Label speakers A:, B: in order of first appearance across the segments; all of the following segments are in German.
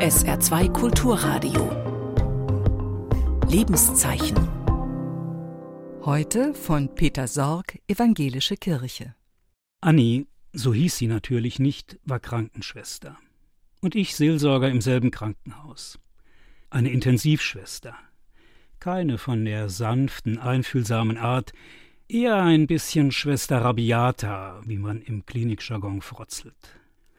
A: SR2 Kulturradio. Lebenszeichen. Heute von Peter Sorg, Evangelische Kirche.
B: Anni, so hieß sie natürlich nicht, war Krankenschwester. Und ich Seelsorger im selben Krankenhaus. Eine Intensivschwester. Keine von der sanften, einfühlsamen Art, eher ein bisschen Schwester Rabiata, wie man im Klinikjargon frotzelt.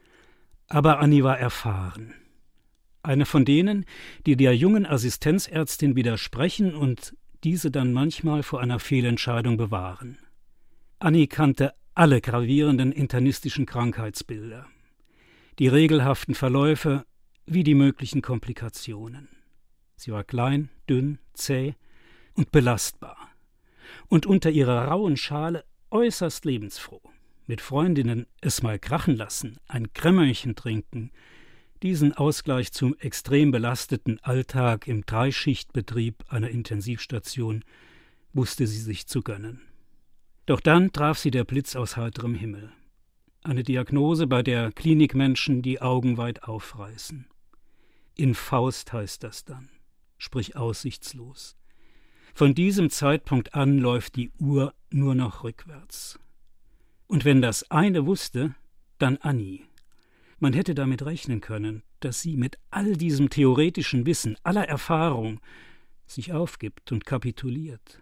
B: Aber Anni war erfahren. Eine von denen, die der jungen Assistenzärztin widersprechen und diese dann manchmal vor einer Fehlentscheidung bewahren. Anni kannte alle gravierenden internistischen Krankheitsbilder, die regelhaften Verläufe wie die möglichen Komplikationen. Sie war klein, dünn, zäh und belastbar. Und unter ihrer rauen Schale äußerst lebensfroh. Mit Freundinnen es mal krachen lassen, ein Krämmerchen trinken, diesen Ausgleich zum extrem belasteten Alltag im Dreischichtbetrieb einer Intensivstation wusste sie sich zu gönnen. Doch dann traf sie der Blitz aus heiterem Himmel. Eine Diagnose, bei der Klinikmenschen die Augen weit aufreißen. In Faust heißt das dann, sprich aussichtslos. Von diesem Zeitpunkt an läuft die Uhr nur noch rückwärts. Und wenn das eine wusste, dann Anni. Man hätte damit rechnen können, dass sie mit all diesem theoretischen Wissen, aller Erfahrung, sich aufgibt und kapituliert.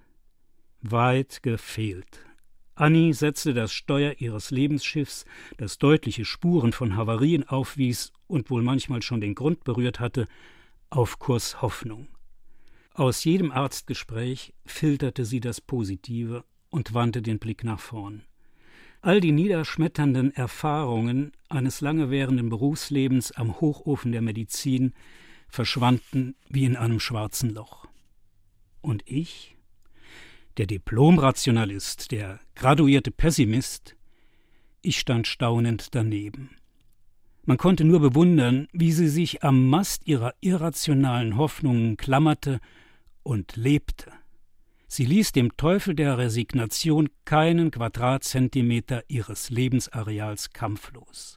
B: Weit gefehlt. Anni setzte das Steuer ihres Lebensschiffs, das deutliche Spuren von Havarien aufwies und wohl manchmal schon den Grund berührt hatte, auf Kurs Hoffnung. Aus jedem Arztgespräch filterte sie das Positive und wandte den Blick nach vorn. All die niederschmetternden Erfahrungen eines lange währenden Berufslebens am Hochofen der Medizin verschwanden wie in einem schwarzen Loch. Und ich, der Diplom-Rationalist, der graduierte Pessimist, ich stand staunend daneben. Man konnte nur bewundern, wie sie sich am Mast ihrer irrationalen Hoffnungen klammerte und lebte. Sie ließ dem Teufel der Resignation keinen Quadratzentimeter ihres Lebensareals kampflos.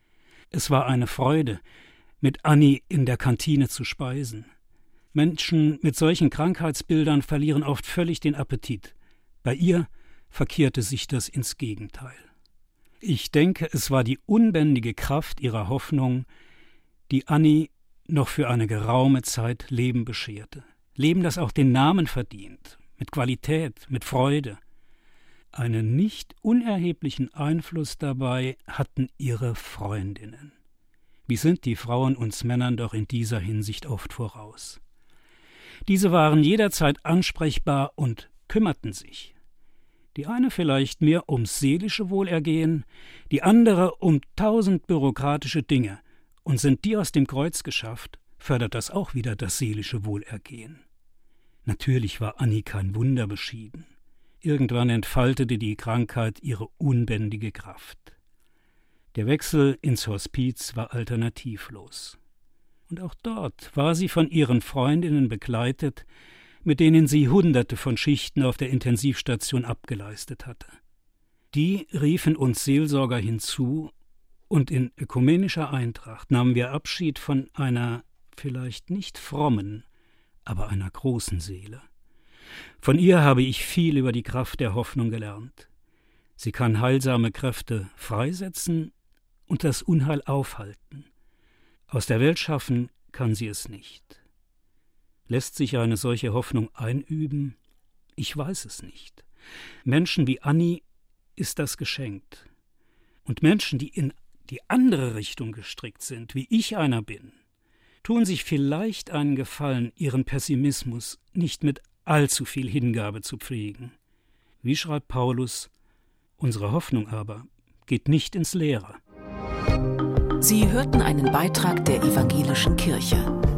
B: Es war eine Freude, mit Anni in der Kantine zu speisen. Menschen mit solchen Krankheitsbildern verlieren oft völlig den Appetit. Bei ihr verkehrte sich das ins Gegenteil. Ich denke, es war die unbändige Kraft ihrer Hoffnung, die Anni noch für eine geraume Zeit Leben bescherte. Leben, das auch den Namen verdient. Mit Qualität, mit Freude. Einen nicht unerheblichen Einfluss dabei hatten ihre Freundinnen. Wie sind die Frauen uns Männern doch in dieser Hinsicht oft voraus. Diese waren jederzeit ansprechbar und kümmerten sich. Die eine vielleicht mehr ums seelische Wohlergehen, die andere um 1000 bürokratische Dinge. Und sind die aus dem Kreuz geschafft, fördert das auch wieder das seelische Wohlergehen. Natürlich war Anni kein Wunder beschieden. Irgendwann entfaltete die Krankheit ihre unbändige Kraft. Der Wechsel ins Hospiz war alternativlos. Und auch dort war sie von ihren Freundinnen begleitet, mit denen sie Hunderte von Schichten auf der Intensivstation abgeleistet hatte. Die riefen uns Seelsorger hinzu, und in ökumenischer Eintracht nahmen wir Abschied von einer vielleicht nicht frommen, aber einer großen Seele. Von ihr habe ich viel über die Kraft der Hoffnung gelernt. Sie kann heilsame Kräfte freisetzen und das Unheil aufhalten. Aus der Welt schaffen kann sie es nicht. Lässt sich eine solche Hoffnung einüben? Ich weiß es nicht. Menschen wie Anni ist das geschenkt. Und Menschen, die in die andere Richtung gestrickt sind, wie ich einer bin, tun sich vielleicht einen Gefallen, ihren Pessimismus nicht mit allzu viel Hingabe zu pflegen. Wie schreibt Paulus, unsere Hoffnung aber geht nicht ins Leere.
A: Sie hörten einen Beitrag der Evangelischen Kirche.